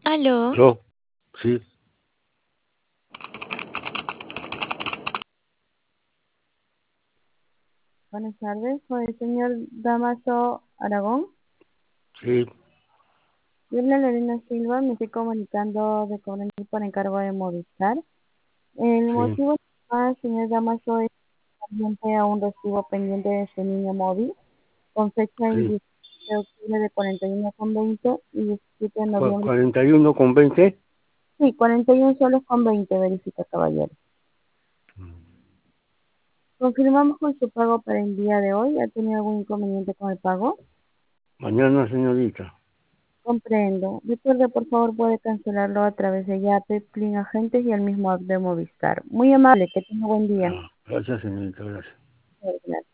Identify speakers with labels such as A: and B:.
A: Aló,
B: Yo, sí,
C: Buenas tardes, soy el señor Damaso Aragón.
B: sí,
C: Yo habla Lorena Silva, me estoy comunicando de con por encargo de Movistar. El
B: sí.
C: motivo señor Damaso, es pendiente a un recibo pendiente de su niño móvil con fecha el
B: Sí.
C: 17 de octubre de 41,20 y 17 de noviembre.
B: 41,20.
C: Sí, 41 soles con 20, verifica caballero. Confirmamos con su pago para el día de hoy. ¿Ha tenido algún inconveniente con el pago?
B: Mañana, señorita.
C: Comprendo. Recuerde, por favor, puede cancelarlo a través de Yape, Plin Agentes y el mismo app de Movistar. Muy amable, que tenga buen día.
B: Gracias, señorita, gracias.
C: Gracias.